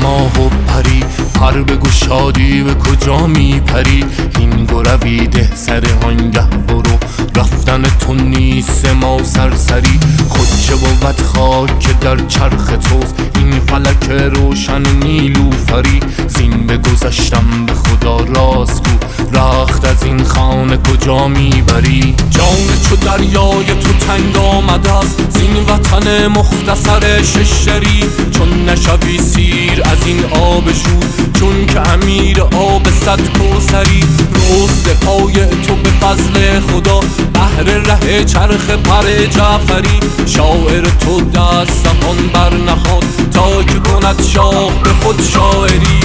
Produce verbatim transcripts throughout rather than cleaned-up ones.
ماه و پری، پر بگو شادی به کجا میپری. این گرویده سر آنگه برو، رفتن تو نیست ما سرسری. خود چه بود خاک که در چرخ توست، این فلک روشن نیلوفری. زین بگذشتم به خدا راست گو، رخت از این خانه کجا میبری. جان چو دریای تو تنگ آمده است، زین وطن مختصر ششدری. چون نشوی سیر از این آب شور، چون که امیر آب صد کوثری. رست پای تو به فضل خدا، بهر ره چرخ پر جعفری. شاعر تو دست سخن بر نهاد، تا که کند شاه به خود شاعری.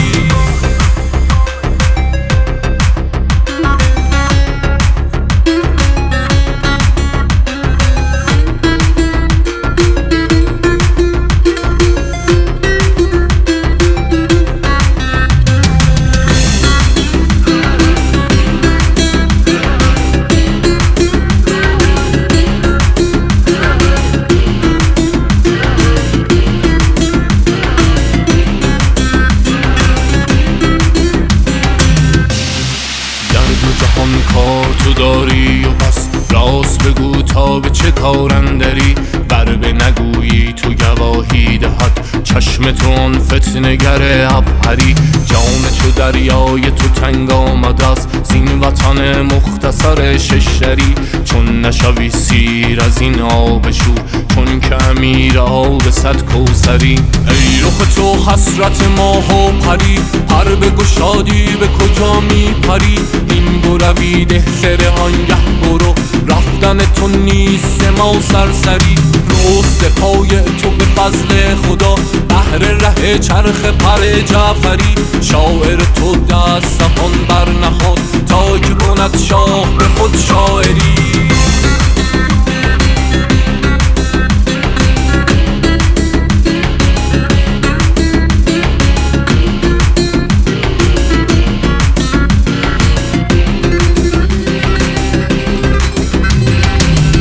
کار تو داری و بس، راست بگو تا به چه کار اندری. بر به نگویی تو گواهی دهد، چشم تو آن فتنگر عبهری. جان چو دریای تو تنگ آمده است، زین وطن مختصر ششدری. چون نشوی سیر از این آب شور، چون که امیر آب صد کوثری. ای رخ تو حسرت ماه و پری، پر بگو شادی به کجا میپری. این گرویده سر آنگه برو، رفتن تو نیست ما سرسری. رست پای تو به فضل خدا، بهر ره چرخ پر جعفری. شاعر تو دست سخن بر نهاد، تا که کند شاه به خود شاعری.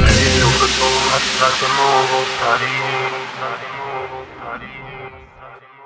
Pari, pari, pari, pari.